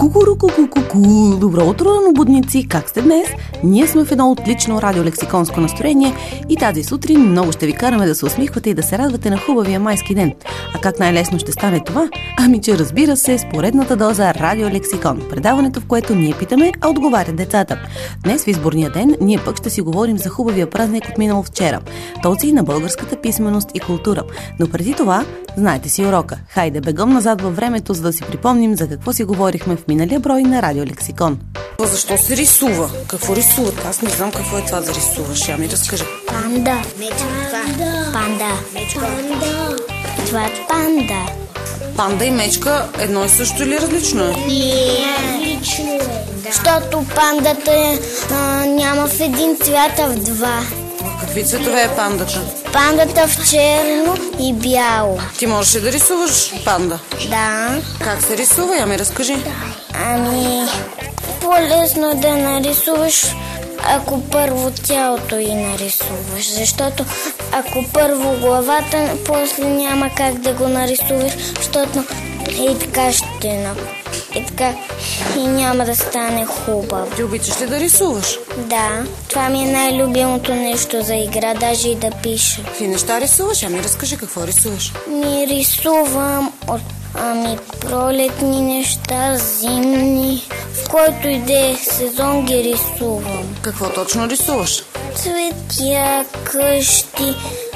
Ку-ку-ку-ку-ку-ку! Добро утро, ранобудници! Как сте днес? Ние сме в едно отлично радиолексиконско настроение и тази сутрин много ще ви караме да се усмихвате и да се радвате на хубавия майски ден. А как най-лесно ще стане това? Ами че разбира се, с поредната доза Радиолексикон. Предаването, в което ние питаме, а отговарят децата. Днес в изборния ден ние пък ще си говорим за хубавия празник от минало вчера. Този на българската писменост и култура. Но преди това, знаете си урока. Хайде бегом назад във времето, за да си припомним за какво си говорихме в миналия брой на Радиолексикон. Защо се рисува? Какво рисуват? Аз не знам какво е това да рисуваш. Я ми разкажи. Панда. Панда. Това е панда. Панда и мечка едно и също или различно е? Различно е. Защото пандата няма в един цвят, а в два. Какви цветове е пандата? Пандата в черно и бяло. Ти можеш ли да рисуваш панда? Да. Как се рисува? Я ми разкажи. Ами, по-лесно да нарисуваш, ако първо тялото и нарисуваш. Защото ако първо главата, после няма как да го нарисуваш, защото и така и няма да стане хубаво. Ти обичаш ли да рисуваш? Да, това ми е най-любимото нещо за игра, даже и да пиша. Какви неща рисуваш? Я ми разкажи какво рисуваш. Ми рисувам пролетни неща, зимни, в който и да е сезон ги рисувам. Какво точно рисуваш? Цветя, къщи,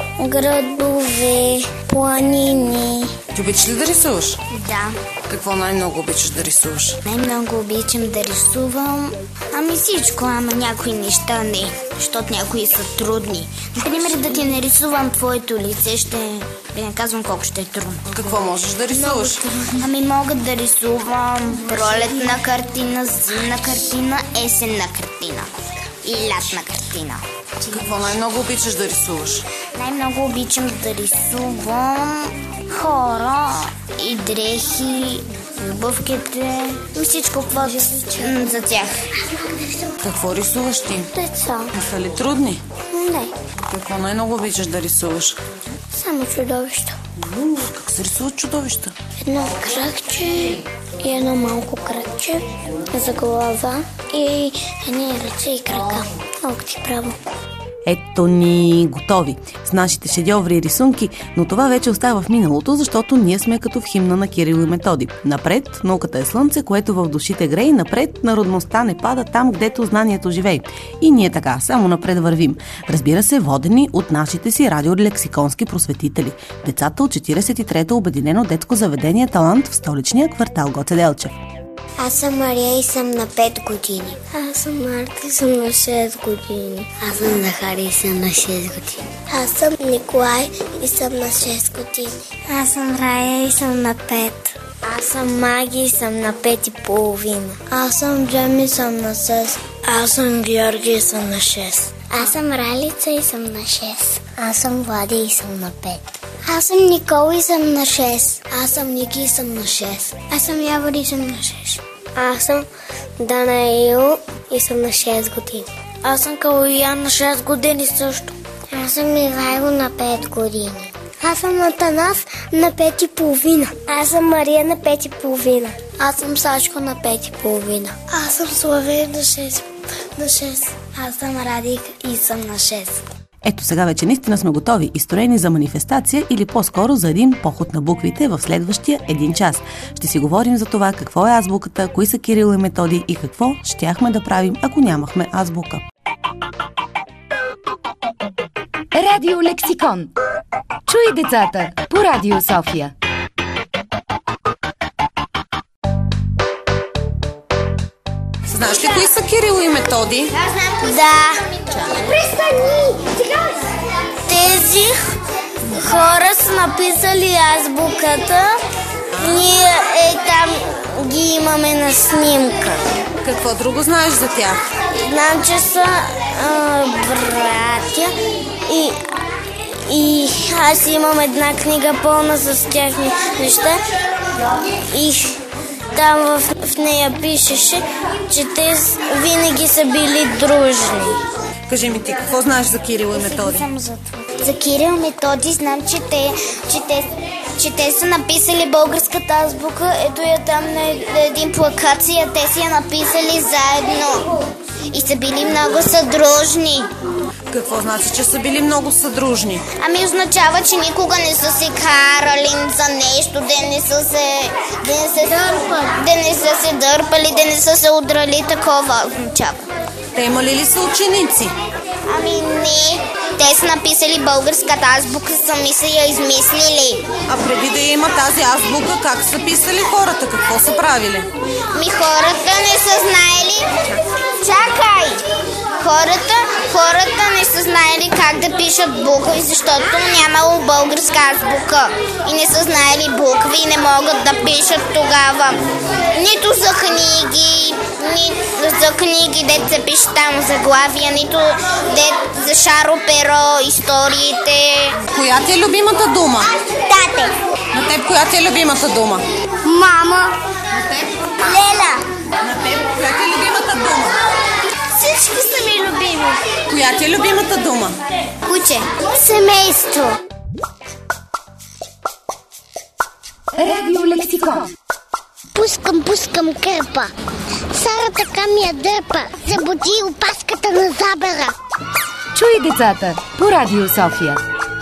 градове, планини. Ти обичаш ли да рисуваш? Да. Какво най-много обичаш да рисуваш? Най-много обичам да рисувам, всичко, някои неща не, защото някои са трудни. Например, да ти нарисувам твоето лице, ще ви не казвам колко ще е трудно. Какво можеш да рисуваш? Мога да рисувам пролетна картина, зимна картина, есенна картина и лятна картина. Какво най-много обичаш да рисуваш? Най-много обичам да рисувам хора и дрехи, обувките, всичко за тях. Какво рисуваш ти? Деца. Са ли трудни? Не. Какво най-много обичаш да рисуваш? Само чудовища. Как се рисуват чудовища? Едно кракче и едно малко кракче за глава и едни ръце и крака. Локти право. Ето ни готови с нашите шедьоври и рисунки, но това вече остава в миналото, защото ние сме като в химна на Кирил и Методи. Напред, науката е слънце, което в душите грее, напред, народността не пада там, гдето знанието живее. И ние така, само напред вървим. Разбира се, водени от нашите си радиолексиконски просветители. Децата от 43-то обединено детско заведение Талант в столичния квартал Гоце Делчев. Аз съм Мария и съм на 5 години. Аз съм Марта и съм на 6 години. Аз съм Захари и съм на 6 години. Аз съм Николай и съм на 6 години. Аз съм Рая и съм на 5. Аз съм Маги и съм на 5 и половина. Аз съм Джеми и съм на 6. Аз съм Георги и съм на 6. Аз съм Ралица и съм на 6. Аз съм Влади и съм на 5. Аз съм Никола и съм на 6. Аз съм Ники и съм на 6. Аз съм Явор и съм на 6. Аз съм Данаил и съм на 6 години. Аз съм Калоян на 6 години също. Аз съм Михайло на 5 години. Аз съм Атанас на 5 и половина. Аз съм Мария на 5 и половина. Аз съм Сашко на 5 и половина. Аз съм Славей на 6. Аз съм Радик и съм на 6. Ето сега вече наистина сме готови, изстроени за манифестация или по-скоро за един поход на буквите в следващия 1 час. Ще си говорим за това какво е азбуката, кои са Кирил и Методи и какво щяхме да правим, ако нямахме азбука. Радиолексикон. Чуй децата по Радио София. Знаеш ли кои са Кирил и Методи? Да. Тези хора са написали азбуката. Ние там ги имаме на снимка. Какво друго знаеш за тях? Знам, че са братя и аз имам една книга пълна с тяхни неща и там в нея пишеше, че те винаги са били дружни. Кажи ми ти, какво знаеш за Кирил и Методи? За Кирил и Методи знам, че че те са написали българската азбука. Ето я там на един плакация. Те си я написали заедно и са били много съдружни. Какво значи, че са били много съдружни? Ами означава, че никога не са се карали за нещо, да не са се дърпали, да не са се удрали, такова означава. Те имали ли са ученици? Ами не, те са написали българската азбука, сами са я измислили. А преди да има тази азбука, как са писали хората? Какво са правили? Хората не са знаели... Чакай! Хората не са знаели как да пишат букви, защото нямало българска азбука. И не са знаели букви и не могат да пишат тогава. Нито за книги, дет се пише там заглавия, нито дет за шаро перо, историите. Коя ти е любимата дума? Тате. На теб коя ти е любимата дума? Мама. На теб? Леля. На теб коя ти е любимата дума? Всички са ми любими. Коя ти е любимата дума? Куче. Семейство. Радио Лексикон. Пускам кърпа. Сара така ми я дърпа. Забуди опаската на забера. Чуй децата по Радио София.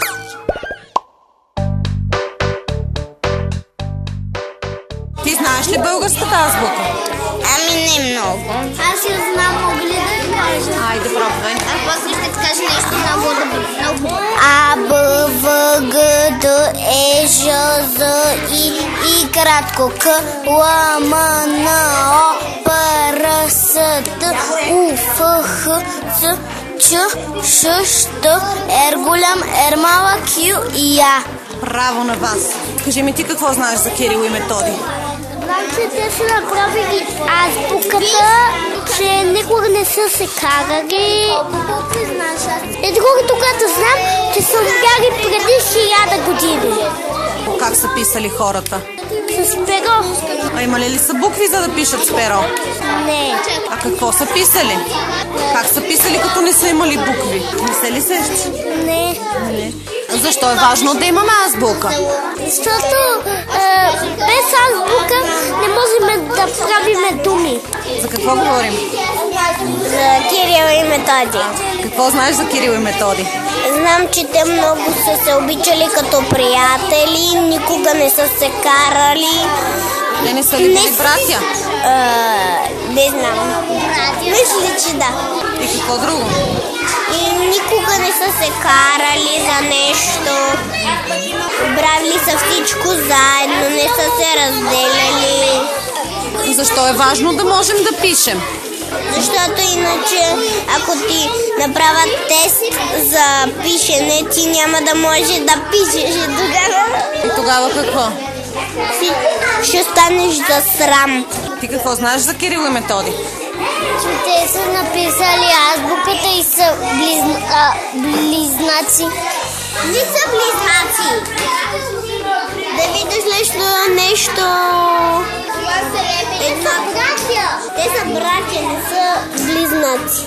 Ти знаеш ли българската азбука? Ами не много. Аз я знам, мога ли да кажа? Айде, пробвай. А после ще ти кажа нещо много. А, Б, В, Г, Д, Е, Ж, З, И кратко К, Л, М, Н, О, П, Р, С, Т, У, Ф, Х, Ц, Ч, Ш, Т, Р голям, Р малък, Q и Я. Браво на вас. Кажи ми ти какво знаеш за Кирил и Методий? Знам, че те са направили азбуката, че никога не са се карали. И другото, което знам, че са умряли преди 1000 години. Как са писали хората? С перо. А имали ли са букви, за да пишат с перо? Не. А какво са писали? Как са писали, като не са имали букви? Не се ли сещаш? Не. Защо е важно да имаме азбука? Защото без азбука не можем да правим думи. За какво говорим? За Кирил и Методий. Какво знаеш за Кирил и Методий? Знам, че те много са се обичали като приятели, никога не са се карали. Те не са ли били братя? Не знам. Мисля, че да. И какво друго? И никога не са се карали за нещо. Правили са всичко заедно, не са се разделяли. Защо е важно да можем да пишем? Защото иначе, ако ти направят тест за пишене, ти няма да можеш да пишеш. И тогава какво? Ще станеш за срам. Ти какво знаеш за Кирил и Методий? Че те са написали азбуката и са близнаци. Не са близнаци. Да видиш нещо... Те са братя. Те са братя, не са близнаци.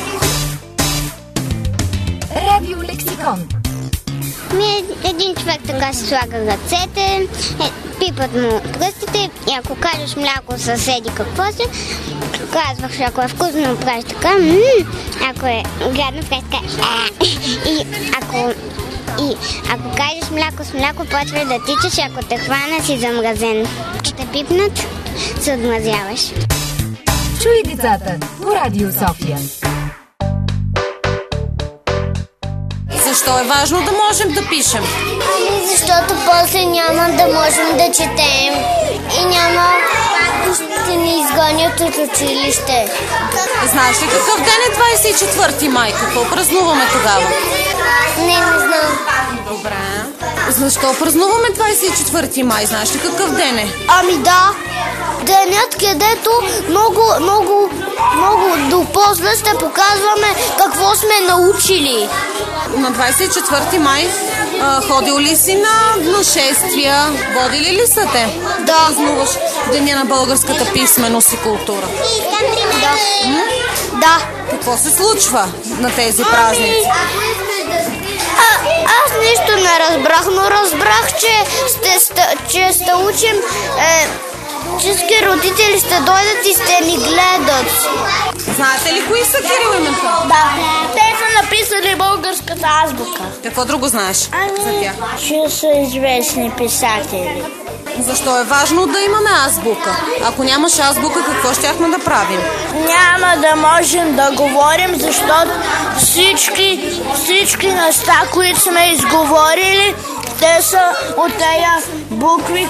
Радио Лексикон. Един човек така си слага ръцете, пипат му пръстите и ако кажеш мляко съседи какво си, казваш, ако е вкусно, правиш така, ако е гадно, правиш така. И ако кажеш мляко с мляко, почва да тичаш, ако те хвана си замразен. Ако те пипнат, се отмразяваш. Чуй децата по Радио София. Защо е важно да можем да пишем? Ами защото после няма да можем да четем и няма ще ни изгонят от училище. Знаеш ли какъв ден е 24 май? Какво празнуваме тогава? Не знам. Добре. Защо празнуваме 24 май? Знаеш ли какъв ден е? Ами да, денят, където много допоздна ще показваме какво сме научили. На 24 май ходил ли си на нашествия? Водили ли са те? Да. Празнуваш Деня на българската писменост и култура. Да. Какво се случва на тези празници? Аз нищо не разбрах, но разбрах, че ще учим, всички родители ще дойдат и ще ни гледат. Знаете ли кои са Кирил и Методий? Да, те са написали българската азбука. Какво друго знаеш за тях? Че са известни писатели. Защо е важно да имаме азбука? Ако нямаше азбука, какво щяхме да правим? Няма да можем да говорим, защото всички неща, които сме изговорили, те са от тези букви,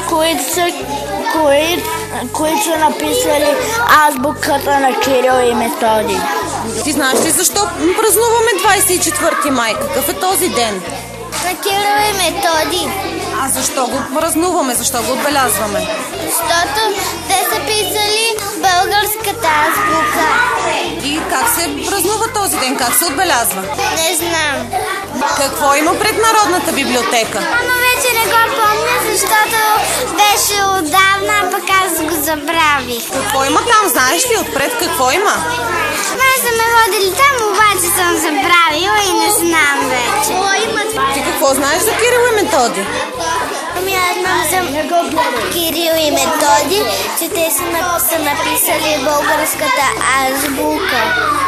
които са написали азбуката на Кирил и Методий. Ти знаеш ли защо празнуваме 24 май? Какъв е този ден? На Кирил и Методий. А защо го празнуваме? Защо го отбелязваме? Защото те са писали българската азбука. И как се празнува този ден? Как се отбелязва? Не знам. Какво има пред Народната библиотека? Ама вече не го помня, защото беше отдавна, пък аз го забравих. Какво има там? Знаеш ли отпред какво има? Май са ме водили там, обаче съм забравила и не знам вече. Ти какво знаеш за Кирил и Методий? Ами аз знам за Кирил и Методий, че те са написали българската азбука.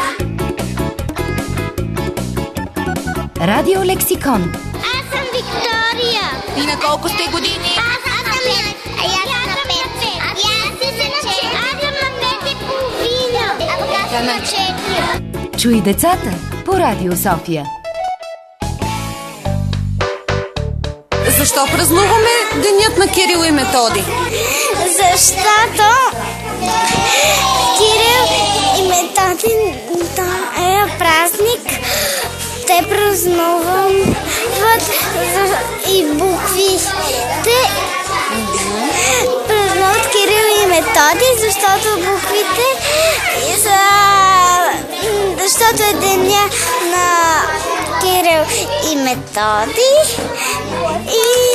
Радио Лексикон. Аз съм Виктория. И на колко сте години? Аз съм на 5. Аз съм на 5,5. А пък аз съм на 4. Чуй децата по Радио София. Защо празнуваме денят на Кирил и Методий? Защото Кирил и Методий е празник. Те празнуват и буквите. Празнуват Кирил и Методий, защото буквите са... Защото е деня на Кирил и Методий. И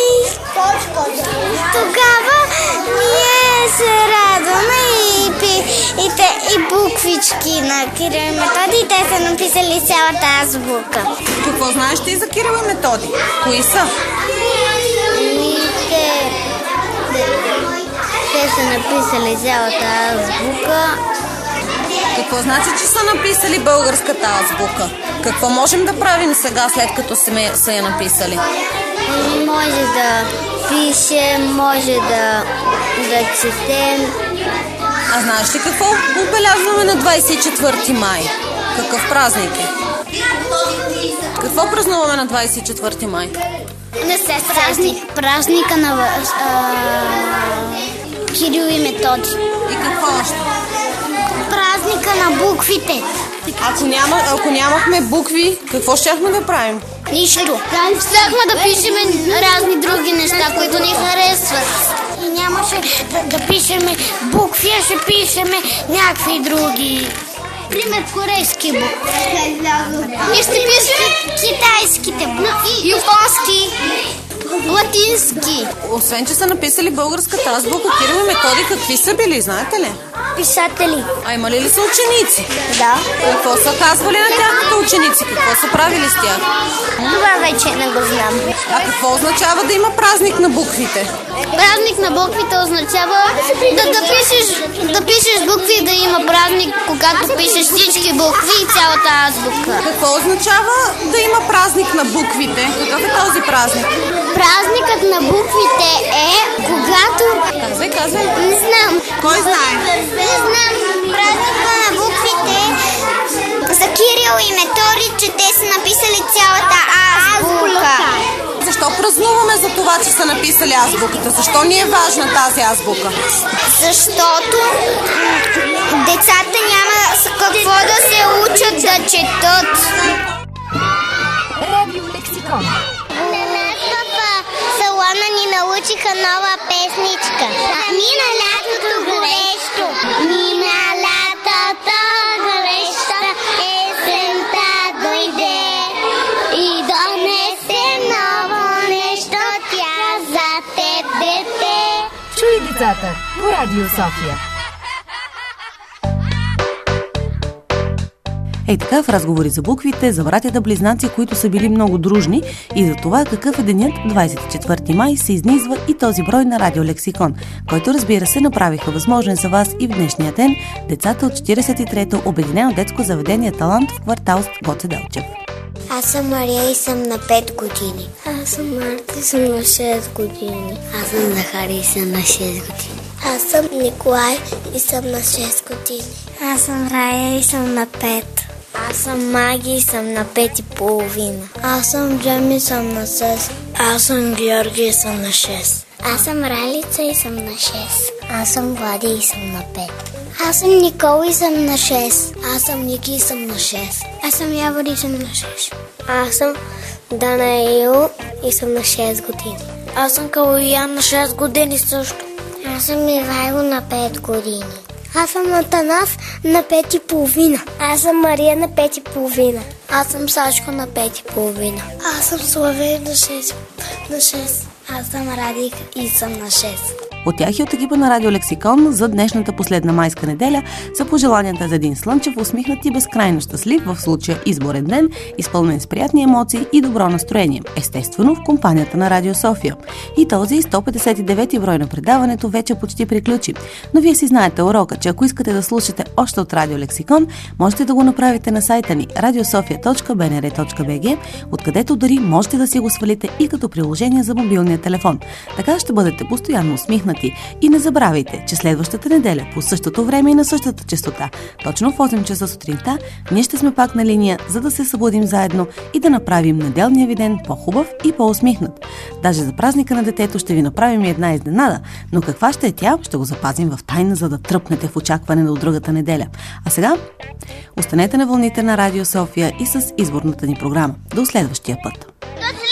тогава ние се радваме и буквички на Кирил и Методий. Те са написали цялата азбука. Какво знаеш ти за Кирил и Методий? Кои са? Те са написали цялата азбука. Какво значи, че са написали българската азбука? Какво можем да правим сега, след като са я написали? Може да пишем, може да четем. А знаеш ли какво отбелязваме на 24 май? Какъв празник е? Какво празнуваме на 24 май? Не се празника на Кирил и Методий. И какво още? Празника на буквите. Ако нямахме букви, какво щяхме да правим? Нищо. Щяхме да пишем разни други неща, които ни харесват. И нямаше да пишеме букви, а ще пишеме някакви други. Пример, корейски букви. И ще пишем китайските букви, японски, латински. Освен, че са написали българската азбука, Кирил и Методий какви са били, знаете ли? Писатели. А имали ли са ученици? Да. Какво са казвали на тяхните ученици? Какво са правили с тях? Това вече не го знам. А какво означава да има празник на буквите? Празник на буквите означава да пишеш букви и да има празник, когато пишеш всички букви и цялата азбука. Какво означава да има празник на буквите? Какъв е този празник? Празникът на буквите е когато... Казвай. Не знам. Кой знае? Не знам. Празникът на буквите за Кирил и Методий, че те са написали цялата азбука. Защо празнуваме за това, че са написали азбуката? Защо ни е важна тази азбука? Защото децата няма какво да се учат да четат. Радио Лексикон. На нас в салона ни научиха нова песничка. Мина лятото горещо, мина лятото горещо, есента дойде и донесе ново нещо, тя за теб дете. Чуй децата по Радио София. Ей така, в разговори за буквите, за братята близнаци, които са били много дружни, и за това какъв е денят 24 май се изнизва и този брой на Радио Лексикон, който, разбира се, направиха възможен за вас и в днешния ден децата от 43-то Обединено детско заведение Талант в квартал Гоце Делчев. Аз съм Мария и съм на 5 години. Аз съм Марта и съм на 6 години. Аз съм Захари и съм на 6 години. Аз съм Николай и съм на 6 години. Аз съм Рая и съм на 5. Аз съм Маги и съм на 5 и половина. Аз съм Джеми и съм на 6. Аз съм Георги и съм на 6. Аз съм Ралица и съм на 6. Аз съм Влади и съм на 5. Аз съм Никола и съм на 6. Аз съм Ники и съм на 6. Аз съм Явор и съм на 6. Аз съм Данаил и съм на 6 години. Аз съм Калоян на 6 години също. Аз съм Ивайло на 5 години. Аз съм Атанас на 5 и половина. Аз съм Мария на 5 и половина. Аз съм Сашко на 5 и половина. Аз съм Славей на 6. Аз съм Радик и съм на 6. От тях и от екипа на Радио Лексикон за днешната последна майска неделя са пожеланията за един слънчев, усмихнат и безкрайно щастлив, в случая изборен ден, изпълнен с приятни емоции и добро настроение. Естествено, в компанията на Радио София. И този 159-ти брой на предаването вече почти приключи. Но вие си знаете урока, че ако искате да слушате още от Радио Лексикон, можете да го направите на сайта ни radiosofia.bnr.bg, откъдето дори можете да си го свалите и като приложение за мобилния телефон. Така ще бъдете постоянно усмихнати. И не забравяйте, че следващата неделя по същото време и на същата честота, точно в 8 часа сутринта, ние ще сме пак на линия, за да се събудим заедно и да направим неделния ви ден по-хубав и по-усмихнат. Даже за празника на детето ще ви направим и една изненада, но каква ще е тя, ще го запазим в тайна, за да тръпнете в очакване до другата неделя. А сега, останете на вълните на Радио София и с изборната ни програма. До следващия път!